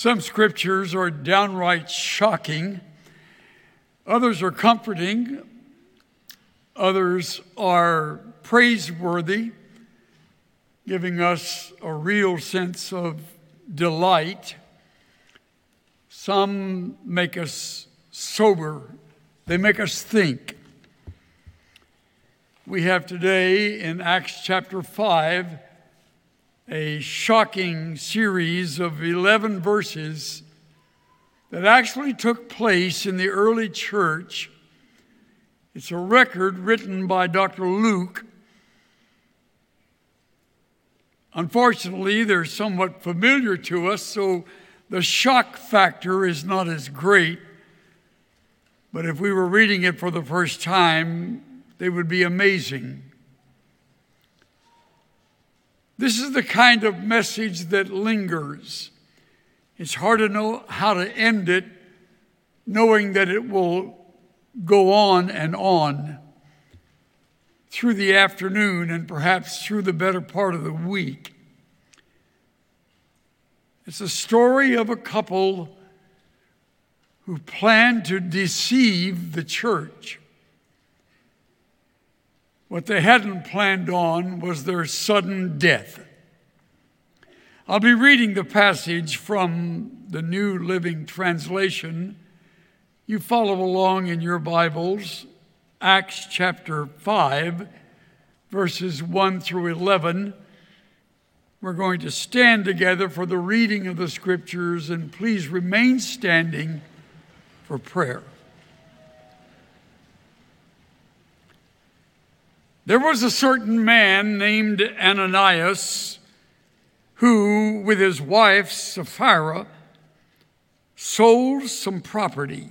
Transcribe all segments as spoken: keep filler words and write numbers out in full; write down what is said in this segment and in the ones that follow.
Some scriptures are downright shocking. Others are comforting. Others are praiseworthy, giving us a real sense of delight. Some make us sober. They make us think. We have today in Acts chapter five a shocking series of eleven verses that actually took place in the early church. It's a record written by Doctor Luke. Unfortunately, they're somewhat familiar to us, so the shock factor is not as great. But if we were reading it for the first time, they would be amazing. This is the kind of message that lingers. It's hard to know how to end it, knowing that it will go on and on through the afternoon and perhaps through the better part of the week. It's a story of a couple who planned to deceive the church. What they hadn't planned on was their sudden death. I'll be reading the passage from the New Living Translation. You follow along in your Bibles, Acts chapter five, verses one through eleven. We're going to stand together for the reading of the scriptures, and please remain standing for prayer. There was a certain man named Ananias who, with his wife Sapphira, sold some property.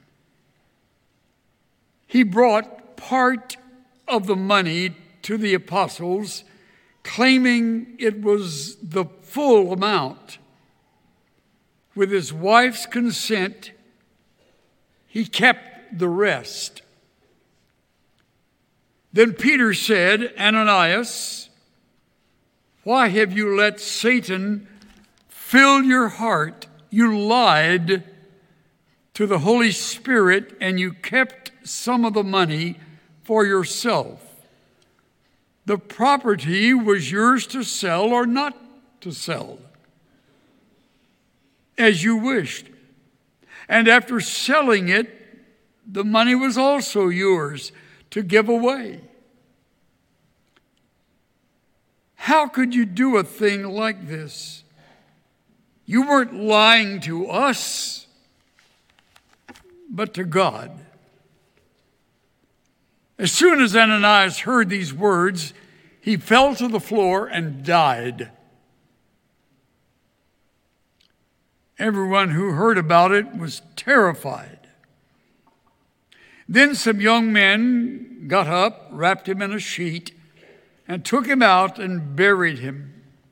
He brought part of the money to the apostles, claiming it was the full amount. With his wife's consent, he kept the rest. Then Peter said, Ananias, why have you let Satan fill your heart? You lied to the Holy Spirit and you kept some of the money for yourself. The property was yours to sell or not to sell, as you wished. And after selling it, the money was also yours to give away. How could you do a thing like this? You weren't lying to us, but to God. As soon as Ananias heard these words, he fell to the floor and died. Everyone who heard about it was terrified. Then some young men got up, wrapped him in a sheet, and took him out and buried him.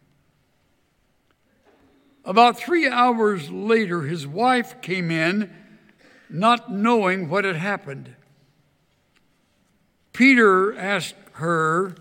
About three hours later, his wife came in, not knowing what had happened. Peter asked her,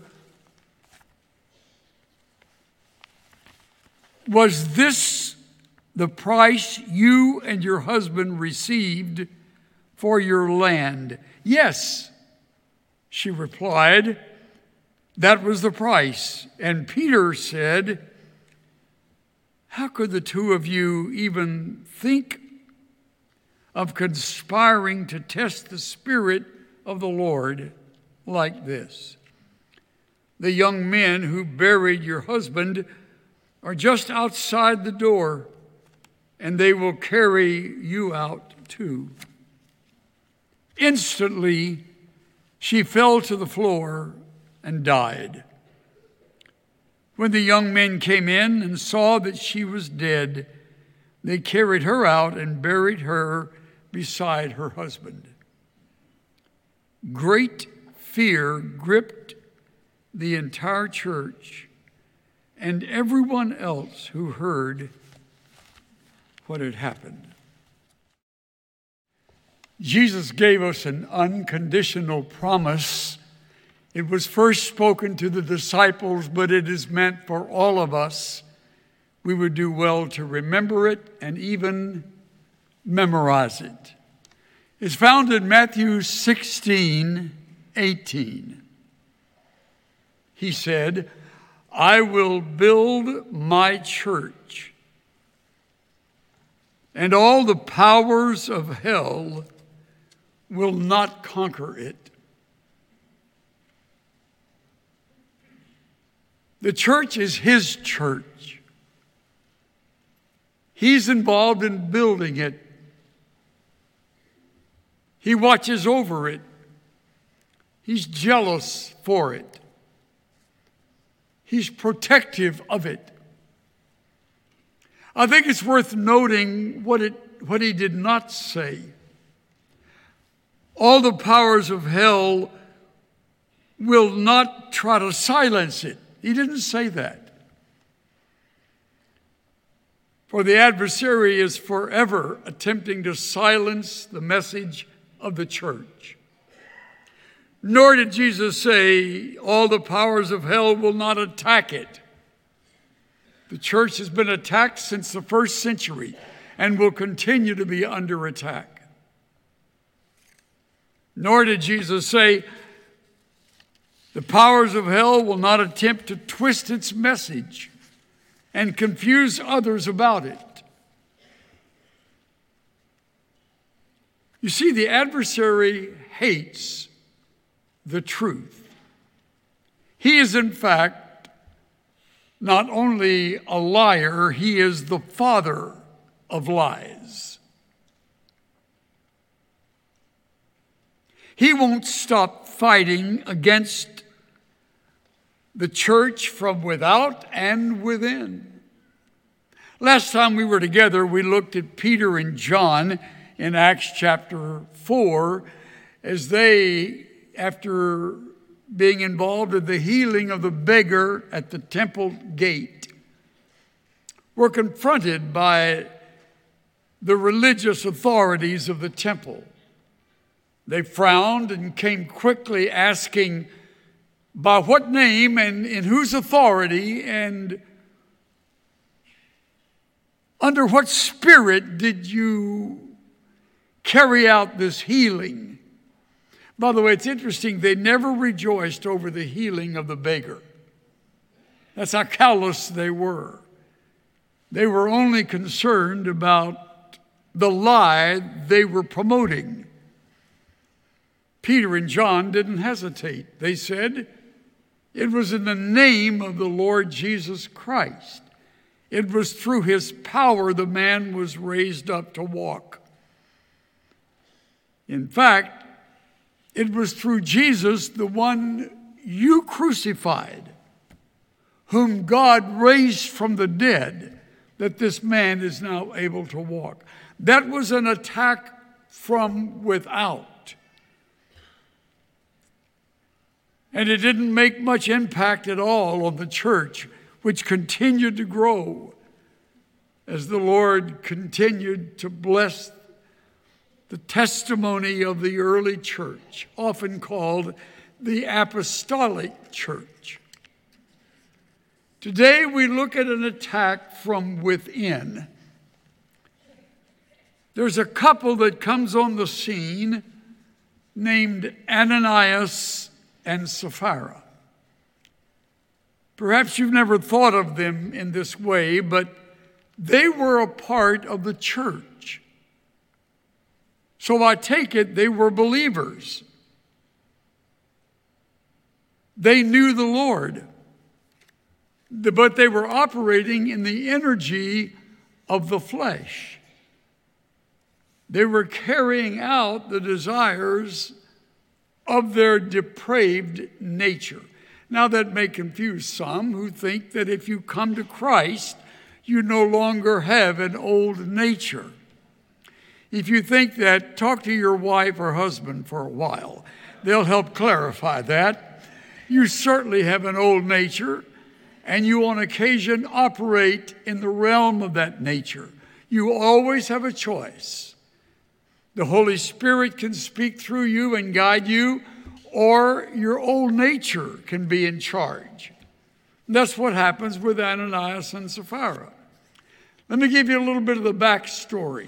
"Was this the price you and your husband received for your land?" "Yes," she replied, "that was the price." And Peter said, "How could the two of you even think of conspiring to test the Spirit of the Lord like this? The young men who buried your husband are just outside the door, and they will carry you out too." Instantly, she fell to the floor and died. When the young men came in and saw that she was dead, they carried her out and buried her beside her husband. Great fear gripped the entire church and everyone else who heard what had happened. Jesus gave us an unconditional promise. It was first spoken to the disciples, but it is meant for all of us. we would do well to remember it and even memorize it. It's found in Matthew sixteen eighteen. He said, I will build my church, and all the powers of hell will not conquer it. The church is his church. He's involved in building it. He watches over it. He's jealous for it. He's protective of it. I think it's worth noting what it what he did not say. All the powers of hell will not try to silence it. He didn't say that. For the adversary is forever attempting to silence the message of the church. Nor did Jesus say all the powers of hell will not attack it. The church has been attacked since the first century and will continue to be under attack. Nor did Jesus say the powers of hell will not attempt to twist its message and confuse others about it. You see, the adversary hates the truth. He is, in fact, not only a liar, he is the father of lies. He won't stop fighting against the church from without and within. Last time we were together, we looked at Peter and John in Acts chapter four as they, after being involved in the healing of the beggar at the temple gate, were confronted by the religious authorities of the temple. They frowned and came quickly asking, by what name and in whose authority and under what spirit did you carry out this healing? By the way, it's interesting, they never rejoiced over the healing of the beggar. That's how callous they were. They were only concerned about the lie they were promoting. Peter and John didn't hesitate. They said, it was in the name of the Lord Jesus Christ. It was through his power the man was raised up to walk. In fact, it was through Jesus, the one you crucified, whom God raised from the dead, that this man is now able to walk. That was an attack from without. And it didn't make much impact at all on the church, which continued to grow as the Lord continued to bless the testimony of the early church, often called the apostolic church. Today we look at an attack from within. There's a couple that comes on the scene named Ananias and Sapphira. Perhaps you've never thought of them in this way, but they were a part of the church. So I take it they were believers. They knew the Lord, but they were operating in the energy of the flesh. They were carrying out the desires of their depraved nature. Now that may confuse some who think that if you come to Christ, you no longer have an old nature. If you think that, talk to your wife or husband for a while. They'll help clarify that. You certainly have an old nature, and you on occasion operate in the realm of that nature. You always have a choice. The Holy Spirit can speak through you and guide you, or your old nature can be in charge. And that's what happens with Ananias and Sapphira. Let me give you a little bit of the backstory.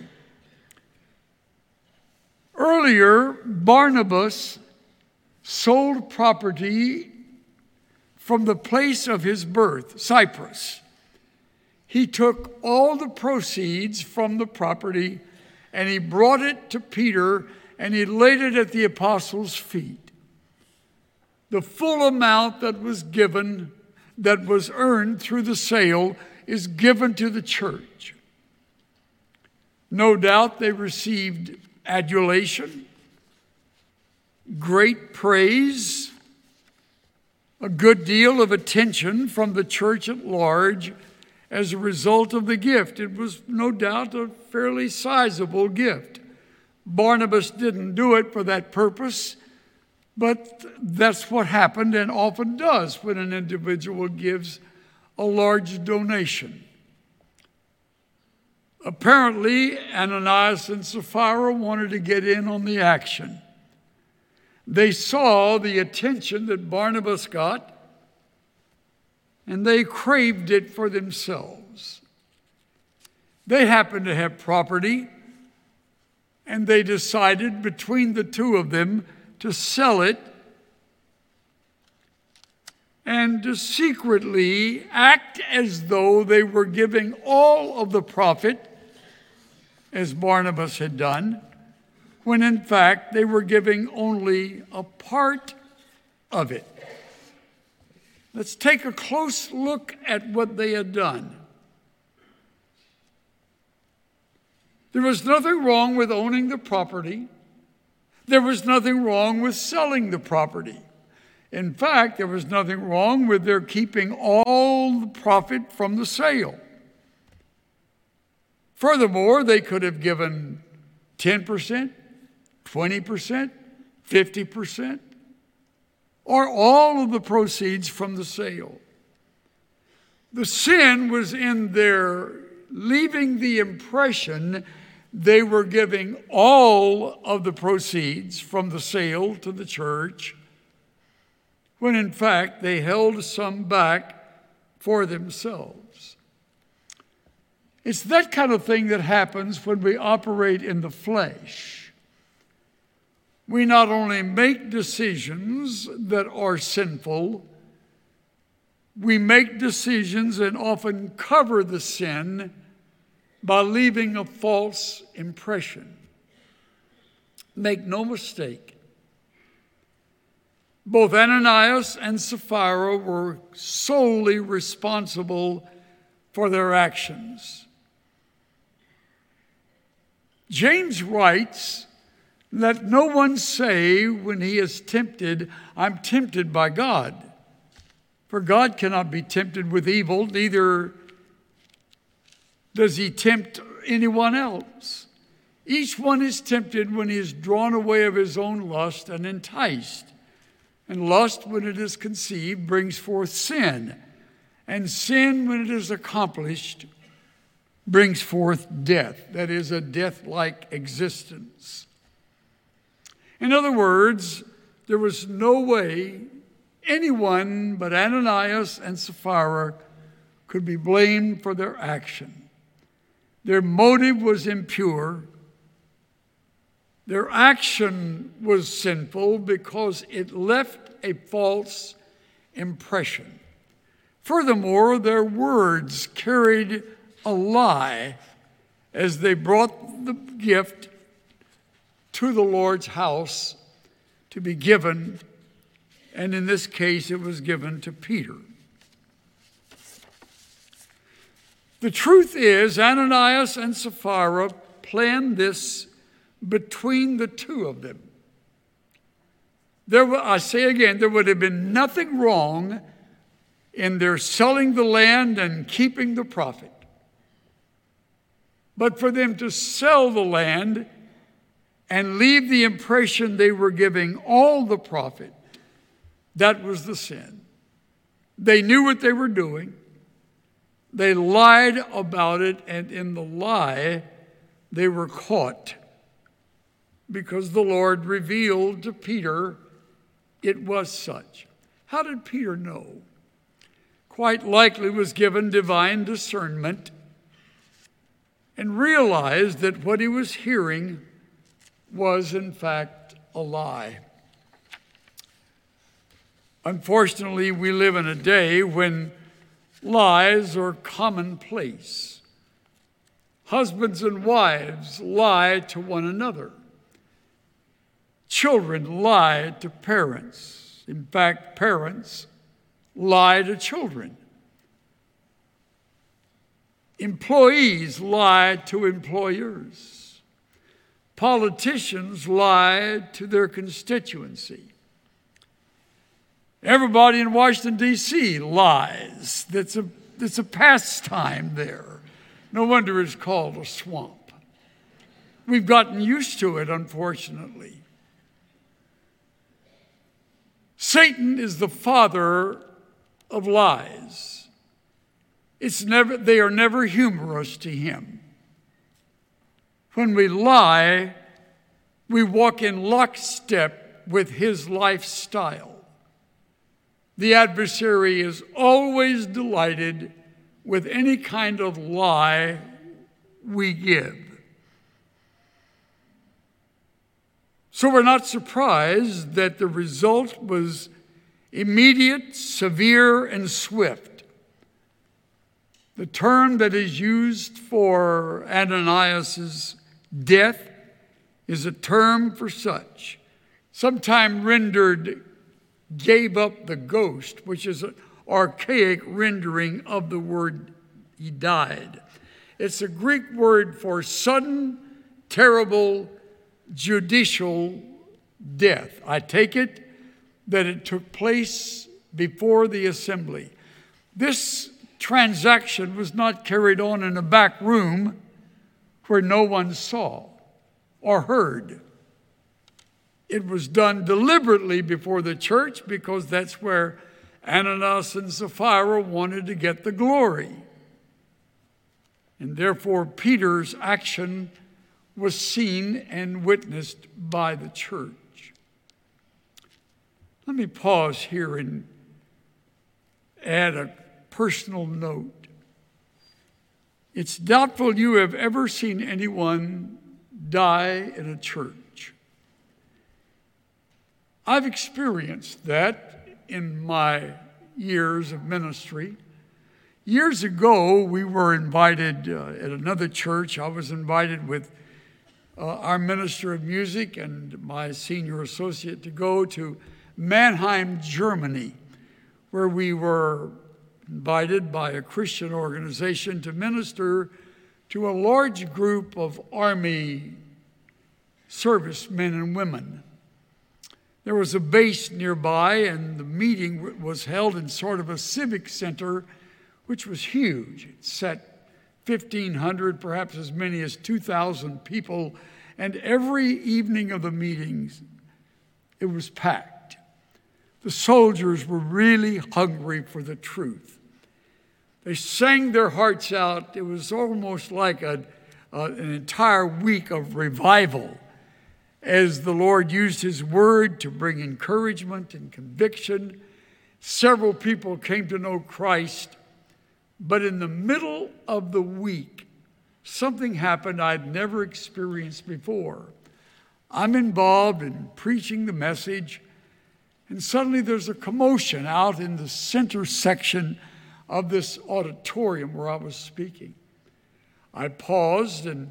Earlier, Barnabas sold property from the place of his birth, Cyprus. He took all the proceeds from the property and he brought it to Peter and he laid it at the apostles' feet. The full amount that was given, that was earned through the sale, is given to the church. No doubt they received adulation, great praise, a good deal of attention from the church at large as a result of the gift. It was no doubt a fairly sizable gift. Barnabas didn't do it for that purpose, but that's what happened and often does when an individual gives a large donation. Apparently, Ananias and Sapphira wanted to get in on the action. They saw the attention that Barnabas got, and they craved it for themselves. They happened to have property, and they decided between the two of them to sell it and to secretly act as though they were giving all of the profit, as Barnabas had done, when in fact they were giving only a part of it. Let's take a close look at what they had done. There was nothing wrong with owning the property. There was nothing wrong with selling the property. In fact, there was nothing wrong with their keeping all the profit from the sale. Furthermore, they could have given ten percent, twenty percent, fifty percent, or all of the proceeds from the sale. The sin was in their leaving the impression they were giving all of the proceeds from the sale to the church, when in fact they held some back for themselves. It's that kind of thing that happens when we operate in the flesh. We not only make decisions that are sinful, we make decisions and often cover the sin by leaving a false impression. Make no mistake, both Ananias and Sapphira were solely responsible for their actions. James writes, "Let no one say when he is tempted, I'm tempted by God. For God cannot be tempted with evil, neither does he tempt anyone else. Each one is tempted when he is drawn away of his own lust and enticed. And lust, when it is conceived, brings forth sin. And sin, when it is accomplished, brings forth death." That is, a death-like existence. In other words, there was no way anyone but Ananias and Sapphira could be blamed for their action. Their motive was impure. Their action was sinful because it left a false impression. Furthermore, their words carried a lie as they brought the gift to the Lord's house to be given, and in this case it was given to Peter. The truth is, Ananias and Sapphira planned this between the two of them. There, I say again, there would have been nothing wrong in their selling the land and keeping the profit. But for them to sell the land and leave the impression they were giving all the profit, that was the sin. They knew what they were doing. They lied about it, and in the lie, they were caught because the Lord revealed to Peter it was such. How did Peter know? Quite likely was given divine discernment. and realized that what he was hearing was in fact a lie. Unfortunately, we live in a day when lies are commonplace. Husbands and wives lie to one another. Children lie to parents. In fact, parents lie to children. Employees lie to employers. Politicians lie to their constituency. Everybody in Washington, D C lies. That's a, that's a pastime there. No wonder it's called a swamp. We've gotten used to it, unfortunately. Satan is the father of lies. It's never, they are never humorous to him. When we lie, we walk in lockstep with his lifestyle. The adversary is always delighted with any kind of lie we give. So we're not surprised that the result was immediate, severe, and swift. The term that is used for Ananias' death is a term for such, sometimes rendered gave up the ghost, which is an archaic rendering of the word he died. It's a Greek word for sudden, terrible, judicial death. I take it that it took place before the assembly. This transaction was not carried on in a back room where no one saw or heard. It was done deliberately before the church because that's where Ananias and Sapphira wanted to get the glory. And therefore, Peter's action was seen and witnessed by the church. Let me pause here and add a personal note. It's doubtful you have ever seen anyone die in a church. I've experienced that in my years of ministry. Years ago, we were invited uh, at another church. I was invited with uh, our minister of music and my senior associate to go to Mannheim, Germany, where we were invited by a Christian organization to minister to a large group of Army servicemen and women. There was a base nearby, and the meeting was held in sort of a civic center, which was huge. It sat fifteen hundred, perhaps as many as two thousand people, and every evening of the meetings, it was packed. The soldiers were really hungry for the truth. They sang their hearts out. It was almost like a, uh, an entire week of revival, as the Lord used his word to bring encouragement and conviction. Several people came to know Christ, but in the middle of the week, something happened I'd never experienced before. I'm involved in preaching the message, and suddenly there's a commotion out in the center section of this auditorium where I was speaking. I paused and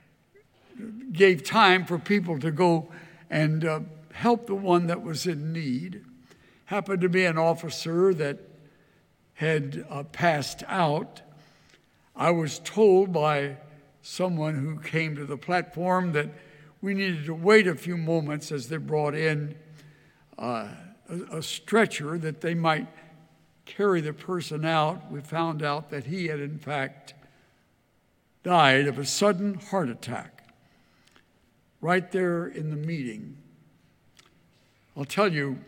gave time for people to go and uh, help the one that was in need. Happened to be an officer that had uh, passed out. I was told by someone who came to the platform that we needed to wait a few moments as they brought in uh, a, a stretcher that they might carry the person out. We found out that he had in fact died of a sudden heart attack right there in the meeting. I'll tell you,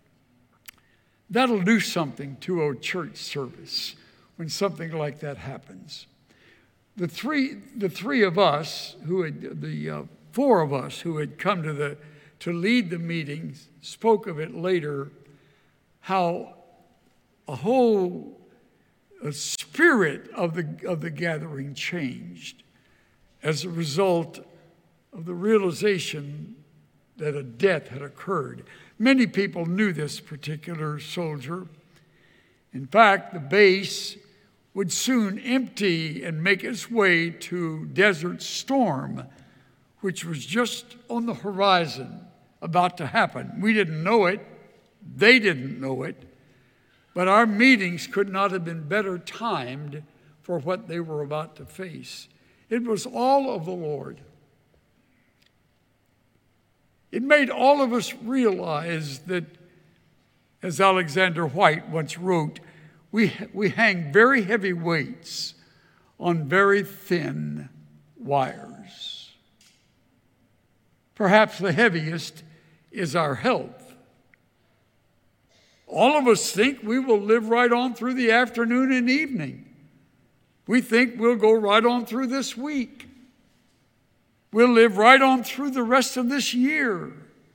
that'll do something to a church service when something like that happens. The three, the three of us who had, the uh, four of us who had come to the to lead the meetings spoke of it later, how a whole a spirit of the of the gathering changed. as a result of the realization that a death had occurred. Many people knew this particular soldier. In fact, the base would soon empty and make its way to Desert Storm, which was just on the horizon, about to happen. We didn't know it. They didn't know it. But our meetings could not have been better timed for what they were about to face. It was all of the Lord. It made all of us realize that, as Alexander White once wrote, we, we hang very heavy weights on very thin wires. Perhaps the heaviest is our health. All of us think we will live right on through the afternoon and evening. We think we'll go right on through this week. We'll live right on through the rest of this year.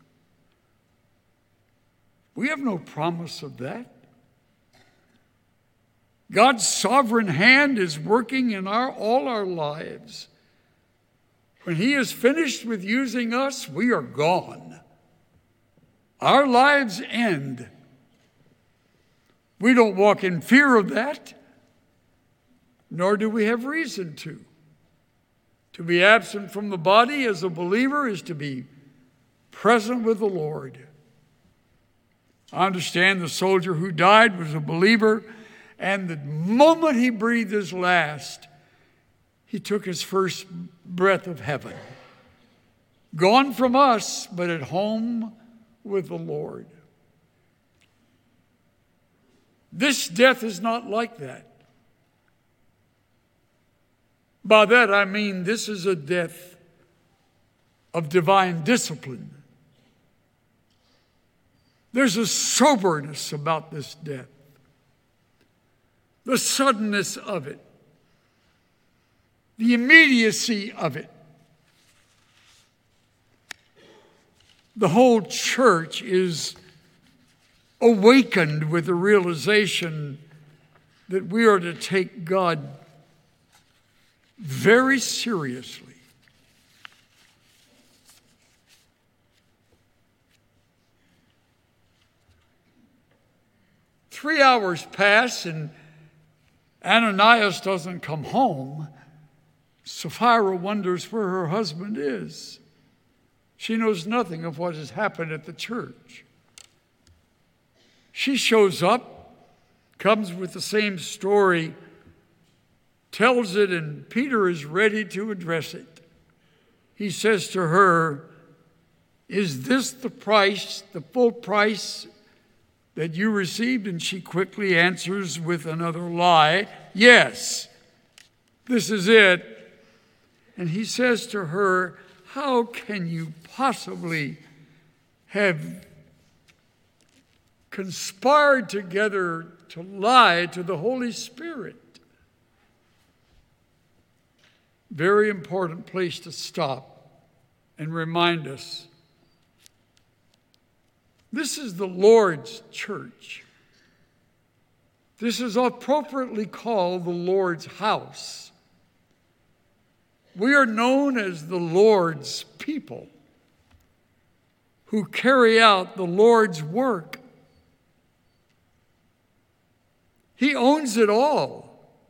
We have no promise of that. God's sovereign hand is working in our, all our lives. When He is finished with using us, we are gone. Our lives end. We don't walk in fear of that, nor do we have reason to. To be absent from the body as a believer is to be present with the Lord. I understand the soldier who died was a believer, and the moment he breathed his last, he took his first breath of heaven. Gone from us, but at home with the Lord. This death is not like that. By that I mean this is a death of divine discipline. There's a soberness about this death. The suddenness of it. The immediacy of it. The whole church is awakened with the realization that we are to take God very seriously. Three hours pass and Ananias doesn't come home. Sapphira wonders where her husband is. She knows nothing of what has happened at the church. She shows up, comes with the same story, tells it, and Peter is ready to address it. He says to her, "Is this the price, the full price that you received?" And she quickly answers with another lie, "Yes, this is it." And he says to her, "How can you possibly have conspired together to lie to the Holy Spirit?" Very important place to stop and remind us. This is the Lord's church. This is appropriately called the Lord's house. We are known as the Lord's people who carry out the Lord's work. He owns it all.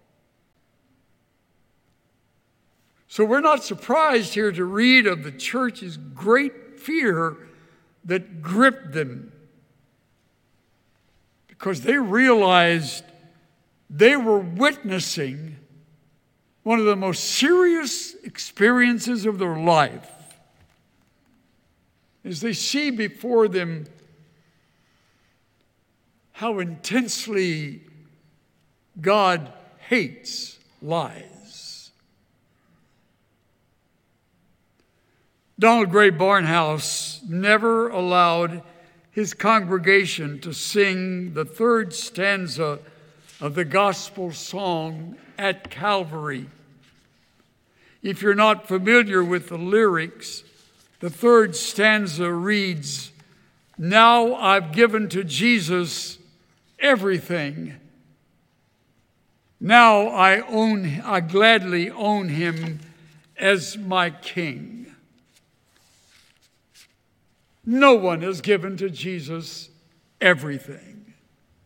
So we're not surprised here to read of the church's great fear that gripped them, because they realized they were witnessing one of the most serious experiences of their life, as they see before them how intensely God hates lies. Donald Gray Barnhouse never allowed his congregation to sing the third stanza of the gospel song At Calvary. If you're not familiar with the lyrics, the third stanza reads, "Now I've given to Jesus everything. Now I own, I gladly own him as my king. No one has given to Jesus everything.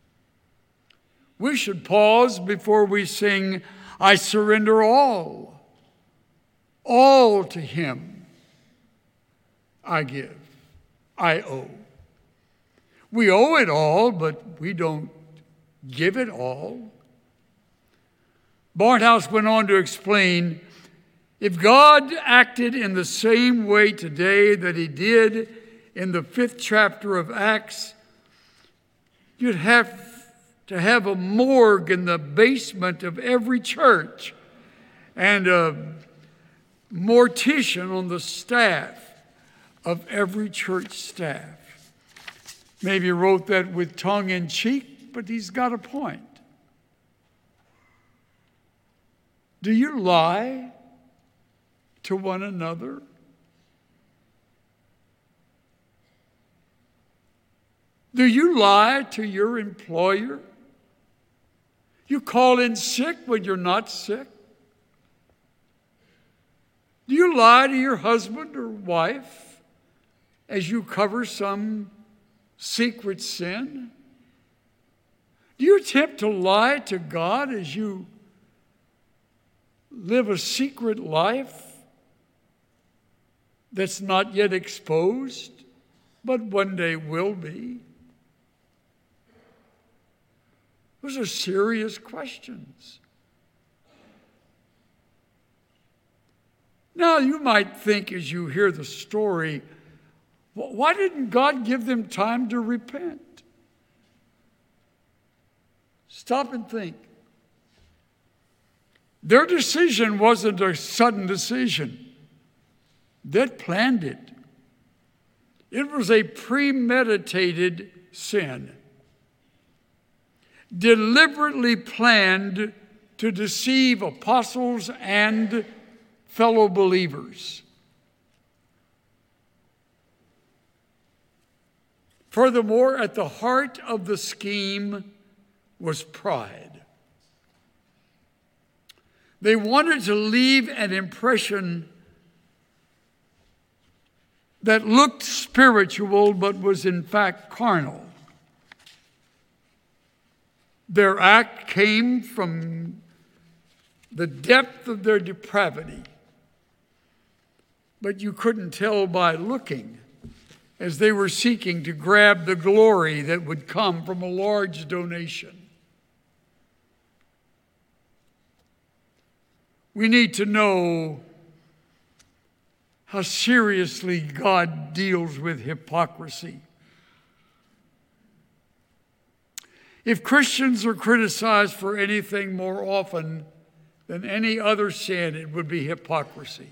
We should pause before we sing, I surrender all, all to him I give, I owe. We owe it all, but we don't give it all. Barnhouse went on to explain, if God acted in the same way today that he did in the fifth chapter of Acts, you'd have to have a morgue in the basement of every church and a mortician on the staff of every church staff. Maybe he wrote that with tongue in cheek, but he's got a point. Do you lie to one another? Do you lie to your employer? You call in sick when you're not sick? Do you lie to your husband or wife as you cover some secret sin? Do you attempt to lie to God as you live a secret life that's not yet exposed, but one day will be? Those are serious questions. Now, you might think as you hear the story, why didn't God give them time to repent? Stop and think. Their decision wasn't a sudden decision. They'd planned it. It was a premeditated sin, deliberately planned to deceive apostles and fellow believers. Furthermore, at the heart of the scheme was pride. They wanted to leave an impression that looked spiritual but was in fact carnal. Their act came from the depth of their depravity, but you couldn't tell by looking, as they were seeking to grab the glory that would come from a large donation. We need to know how seriously God deals with hypocrisy. If Christians are criticized for anything more often than any other sin, it would be hypocrisy.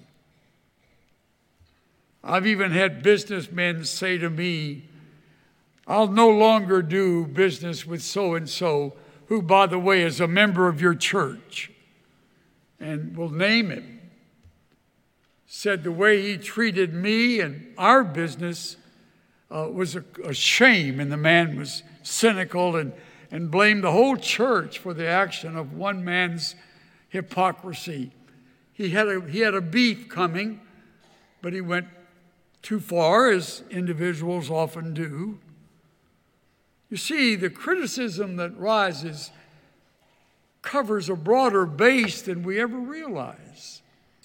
I've even had businessmen say to me, I'll no longer do business with so-and-so, who, by the way, is a member of your church, and we'll name him. Said the way he treated me and our business uh, was a, a shame, and the man was cynical and, and blamed the whole church for the action of one man's hypocrisy. He had a, he had a beef coming, but he went too far, as individuals often do. You see, the criticism that rises covers a broader base than we ever realize.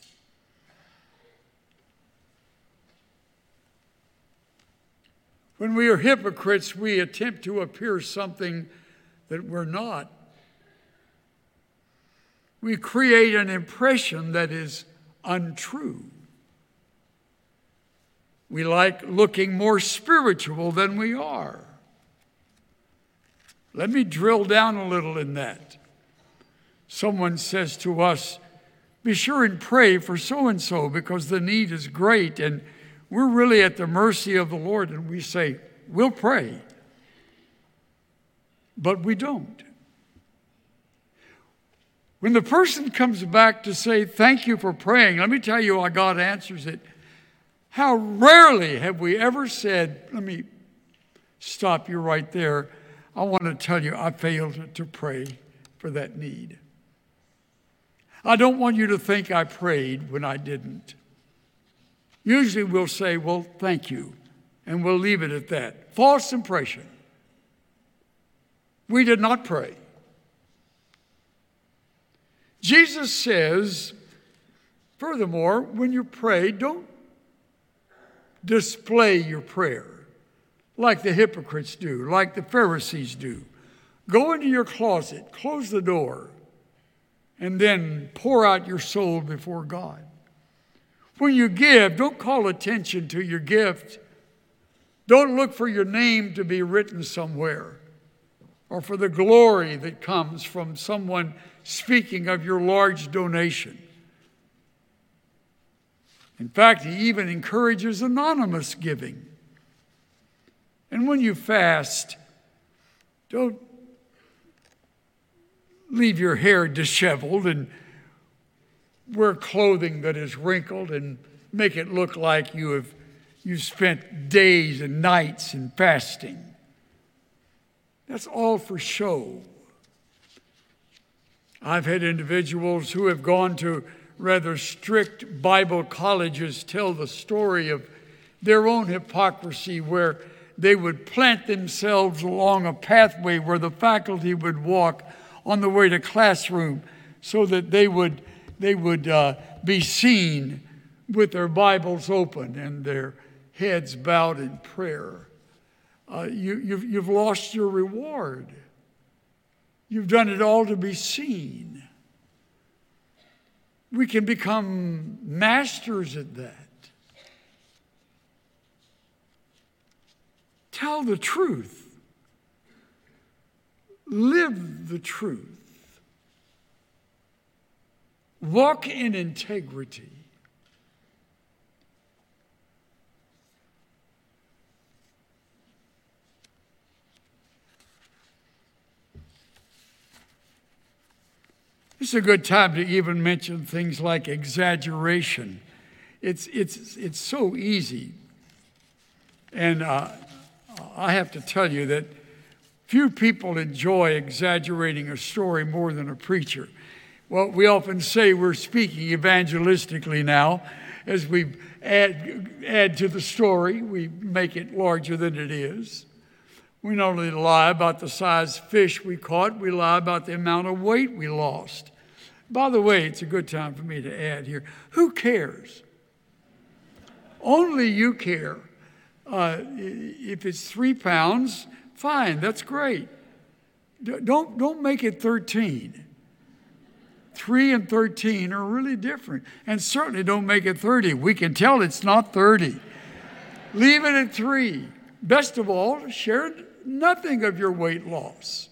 When we are hypocrites, we attempt to appear something that we're not. We create an impression that is untrue. We like looking more spiritual than we are. Let me drill down a little in that. Someone says to us, be sure and pray for so-and-so because the need is great and we're really at the mercy of the Lord. And we say, we'll pray. But we don't. When the person comes back to say, thank you for praying, let me tell you how God answers it. How rarely have we ever said, let me stop you right there. I want to tell you I failed to pray for that need. I don't want you to think I prayed when I didn't. Usually we'll say, well, thank you, and we'll leave it at that. False impression. We did not pray. Jesus says, furthermore, when you pray, don't display your prayer like the hypocrites do, like the Pharisees do. Go into your closet, close the door, and then pour out your soul before God. When you give, don't call attention to your gift. Don't look for your name to be written somewhere or for the glory that comes from someone speaking of your large donation. In fact, he even encourages anonymous giving. And when you fast, don't leave your hair disheveled and wear clothing that is wrinkled and make it look like you have you've spent days and nights in fasting. That's all for show. I've had individuals who have gone to rather strict Bible colleges tell the story of their own hypocrisy, where they would plant themselves along a pathway where the faculty would walk on the way to classroom so that they would they would uh, be seen with their Bibles open and their heads bowed in prayer. Uh, you, you've, you've lost your reward. You've done it all to be seen. We can become masters at that. Tell the truth. Live the truth. Walk in integrity. It's a good time to even mention things like exaggeration. It's, it's, it's so easy. And uh, I have to tell you that few people enjoy exaggerating a story more than a preacher. Well, we often say we're speaking evangelistically now. As we add, add to the story, we make it larger than it is. We not only lie about the size fish we caught, we lie about the amount of weight we lost. By the way, it's a good time for me to add here, who cares? Only you care. Uh, if it's three pounds, fine, that's great. Don't, don't make it thirteen. Three and thirteen are really different. And certainly don't make it thirty. We can tell it's not thirty. Leave it at three. Best of all, share nothing of your weight loss.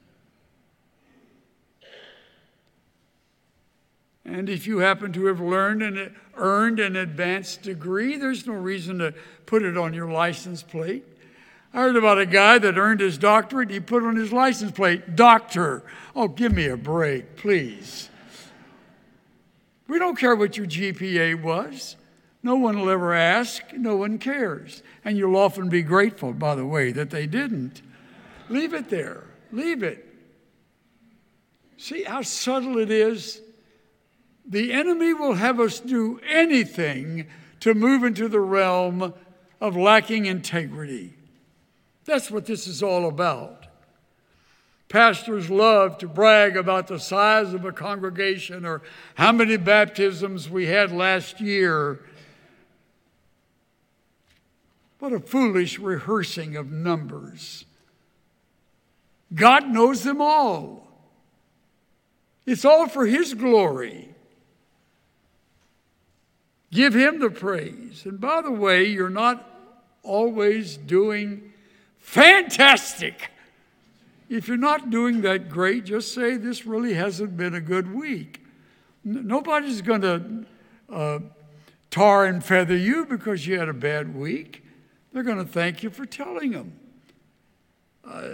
And if you happen to have learned and earned an advanced degree, there's no reason to put it on your license plate. I heard about a guy that earned his doctorate. He put on his license plate, doctor. Oh, give me a break, please. We don't care what your G P A was. No one will ever ask. No one cares. And you'll often be grateful, by the way, that they didn't. Leave it there. Leave it. See how subtle it is? The enemy will have us do anything to move into the realm of lacking integrity. That's what this is all about. Pastors love to brag about the size of a congregation or how many baptisms we had last year. What a foolish rehearsing of numbers. God knows them all. It's all for His glory. Give Him the praise. And by the way, you're not always doing fantastic. If you're not doing that great, just say, this really hasn't been a good week. Nobody's going to uh, tar and feather you because you had a bad week. They're going to thank you for telling them. Uh,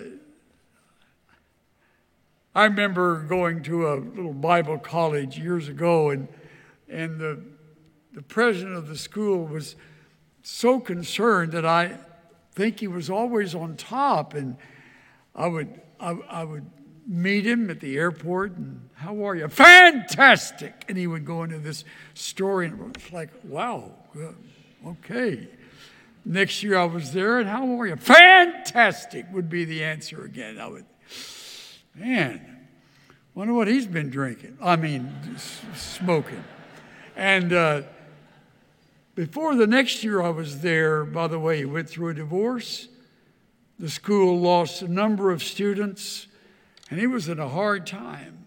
I remember going to a little Bible college years ago, and, and the, the president of the school was so concerned that I think he was always on top, and I would I, I would meet him at the airport, and how are you? Fantastic! And he would go into this story, and it's like, wow, okay. Next year I was there, and how are you? Fantastic would be the answer again. I would, man, wonder what he's been drinking. I mean, smoking. And uh, before the next year I was there, by the way, he went through a divorce. The school lost a number of students, and he was in a hard time.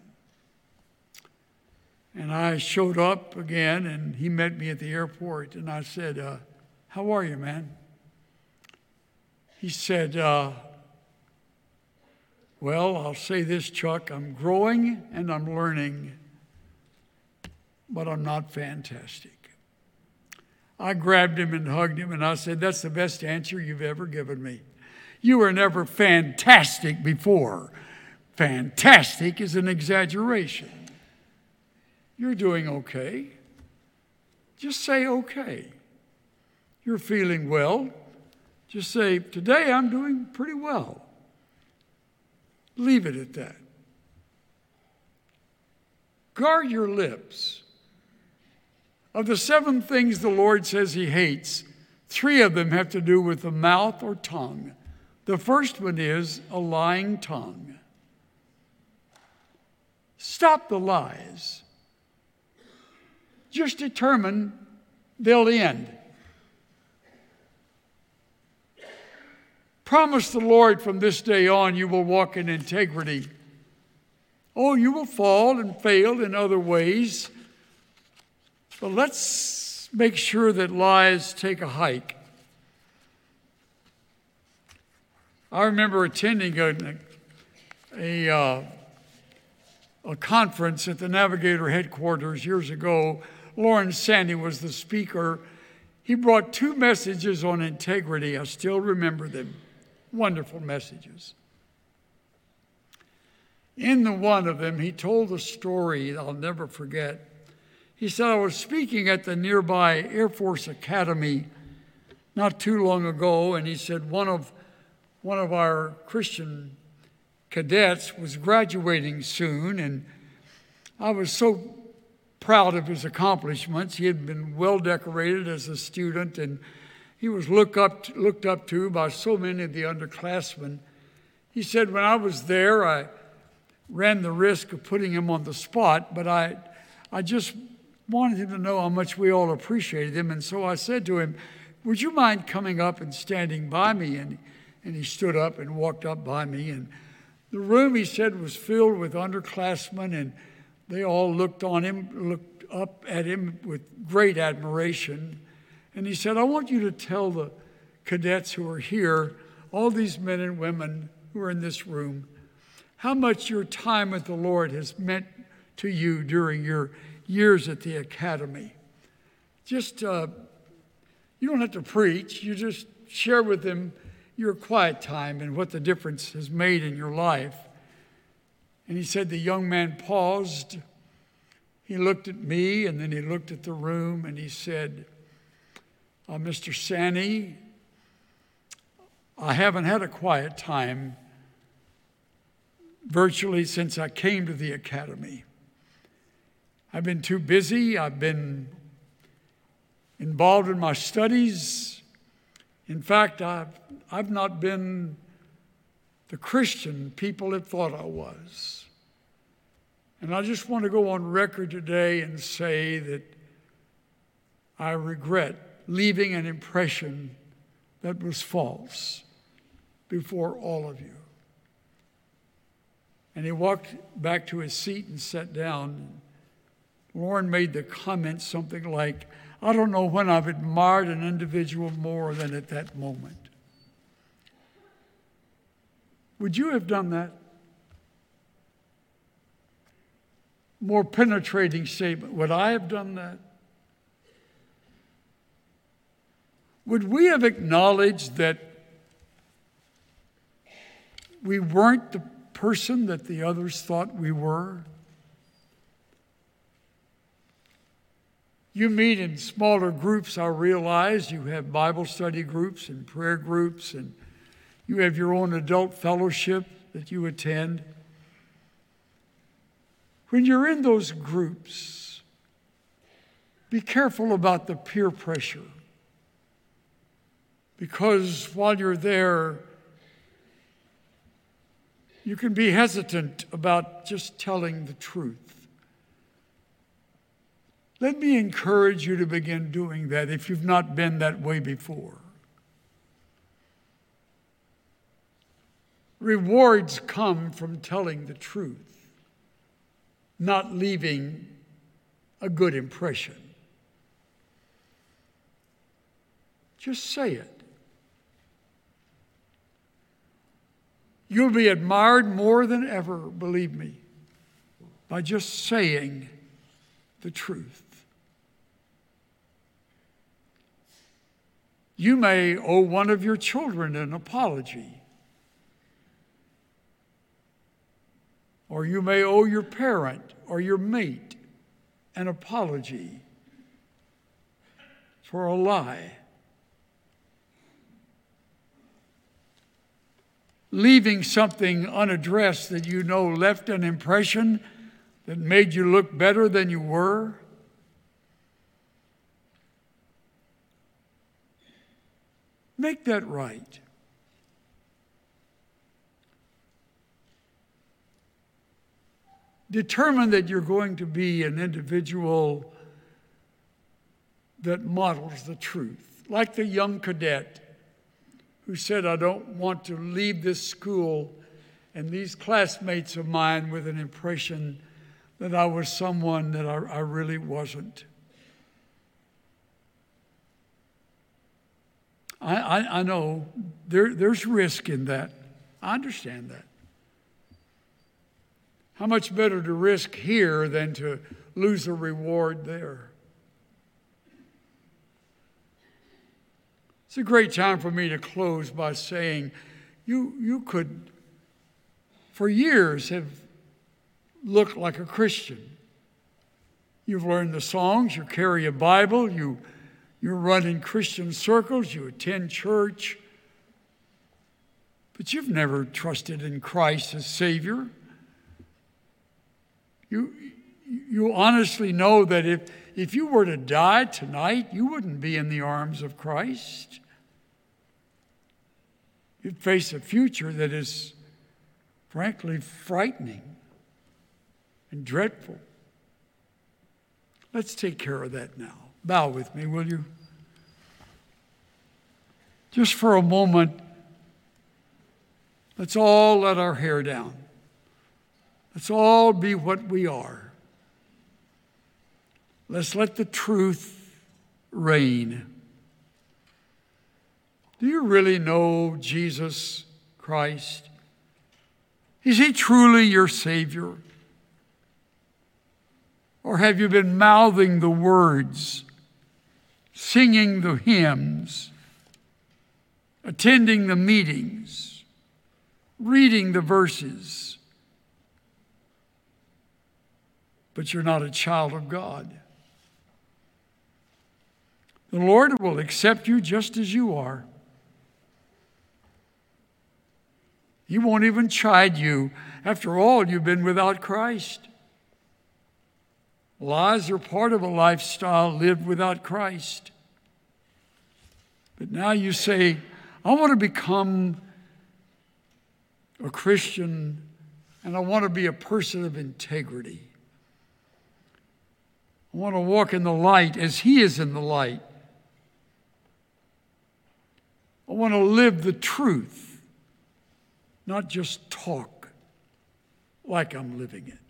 And I showed up again, and he met me at the airport, and I said, uh, how are you, man? He said, uh, well, I'll say this, Chuck, I'm growing and I'm learning, but I'm not fantastic. I grabbed him and hugged him, and I said, that's the best answer you've ever given me. You were never fantastic before. Fantastic is an exaggeration. You're doing okay. Just say okay. You're feeling well. Just say, today I'm doing pretty well. Leave it at that. Guard your lips. Of the seven things the Lord says he hates, three of them have to do with the mouth or tongue. The first one is a lying tongue. Stop the lies. Just determine they'll end. Promise the Lord from this day on you will walk in integrity. Oh, you will fall and fail in other ways, but let's make sure that lies take a hike. I remember attending a, a, uh, a conference at the Navigator headquarters years ago. Lawrence Sandy was the speaker. He brought two messages on integrity. I still remember them. Wonderful messages. In the one of them, he told a story I'll never forget. He said, I was speaking at the nearby Air Force Academy not too long ago, and he said one of one of our Christian cadets was graduating soon, and I was so proud of his accomplishments. He had been well decorated as a student, and he was look up to, looked up to by so many of the underclassmen. He said, when I was there, I ran the risk of putting him on the spot, but I, I just wanted him to know how much we all appreciated him. And so I said to him, would you mind coming up and standing by me? And, and he stood up and walked up by me. And the room, he said, was filled with underclassmen, and they all looked on him, looked up at him with great admiration. And he said, I want you to tell the cadets who are here, all these men and women who are in this room, how much your time with the Lord has meant to you during your years at the academy. Just, uh, you don't have to preach. You just share with them your quiet time and what the difference has made in your life. And he said the young man paused. He looked at me, and then he looked at the room, and he said, uh, Mister Sani, I haven't had a quiet time virtually since I came to the academy. I've been too busy. I've been involved in my studies. In fact, I've, I've not been the Christian people had thought I was. And I just want to go on record today and say that I regret leaving an impression that was false before all of you. And he walked back to his seat and sat down. Lauren made the comment something like, I don't know when I've admired an individual more than at that moment. Would you have done that? More penetrating statement. Would I have done that? Would we have acknowledged that we weren't the person that the others thought we were? You meet in smaller groups, I realize. You have Bible study groups and prayer groups, and you have your own adult fellowship that you attend. When you're in those groups, be careful about the peer pressure. Because while you're there, you can be hesitant about just telling the truth. Let me encourage you to begin doing that if you've not been that way before. Rewards come from telling the truth, not leaving a good impression. Just say it. You'll be admired more than ever, believe me, by just saying the truth. You may owe one of your children an apology. Or you may owe your parent or your mate an apology for a lie. Leaving something unaddressed that you know left an impression that made you look better than you were. Make that right. Determine that you're going to be an individual that models the truth. Like the young cadet who said, I don't want to leave this school and these classmates of mine with an impression that I was someone that I, I really wasn't. I, I, I know there, there's risk in that. I understand that. How much better to risk here than to lose a reward there? It's a great time for me to close by saying you, you could, for years, have looked like a Christian. You've learned the songs, you carry a Bible, you, you run in Christian circles, you attend church, but you've never trusted in Christ as Savior. You, you honestly know that if, if you were to die tonight, you wouldn't be in the arms of Christ. You'd face a future that is, frankly, frightening and dreadful. Let's take care of that now. Bow with me, will you? Just for a moment, let's all let our hair down. Let's all be what we are. Let's let the truth reign. Do you really know Jesus Christ? Is he truly your Savior? Or have you been mouthing the words, singing the hymns, attending the meetings, reading the verses, but you're not a child of God? The Lord will accept you just as you are. He won't even chide you. After all, you've been without Christ. Lies are part of a lifestyle lived without Christ. But now you say, I want to become a Christian and I want to be a person of integrity. I want to walk in the light as he is in the light. I want to live the truth, not just talk like I'm living it.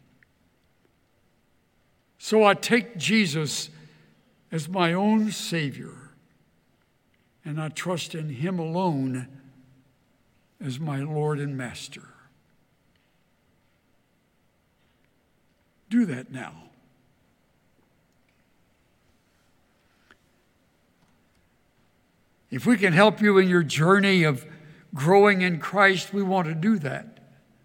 So I take Jesus as my own Savior, and I trust in him alone as my Lord and Master. Do that now. If we can help you in your journey of growing in Christ, we want to do that.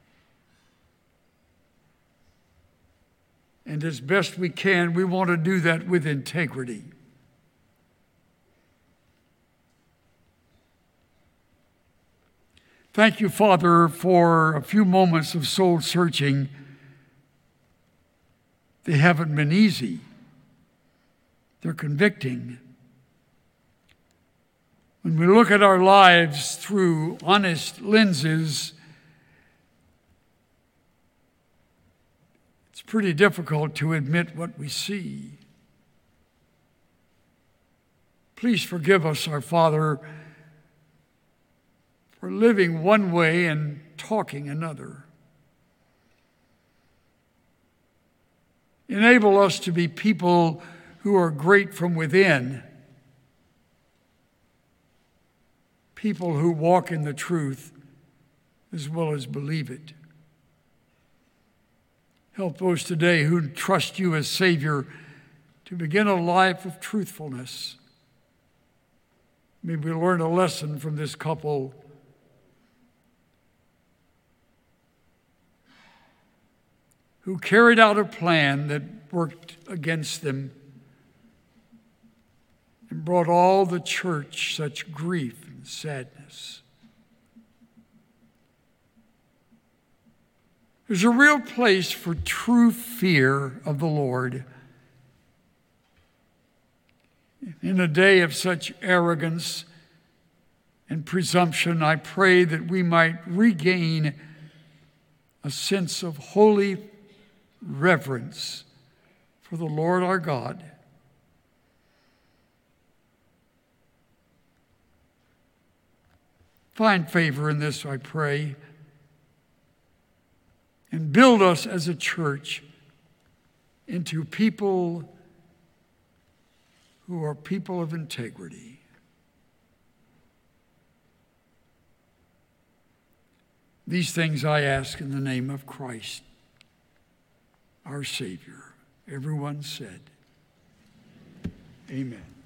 And as best we can, we want to do that with integrity. Thank you, Father, for a few moments of soul searching They haven't been easy. They're convicting. When we look at our lives through honest lenses, it's pretty difficult to admit what we see. Please forgive us, our Father, for living one way and talking another. Enable us to be people who are great from within, people who walk in the truth as well as believe it. Help those today who trust you as Savior to begin a life of truthfulness. May we learn a lesson from this couple who carried out a plan that worked against them and brought all the church such grief and sadness. There's a real place for true fear of the Lord. In a day of such arrogance and presumption, I pray that we might regain a sense of holy reverence for the Lord our God. Find favor in this, I pray, and build us as a church into people who are people of integrity. These things I ask in the name of Christ, our Savior. Everyone said, amen.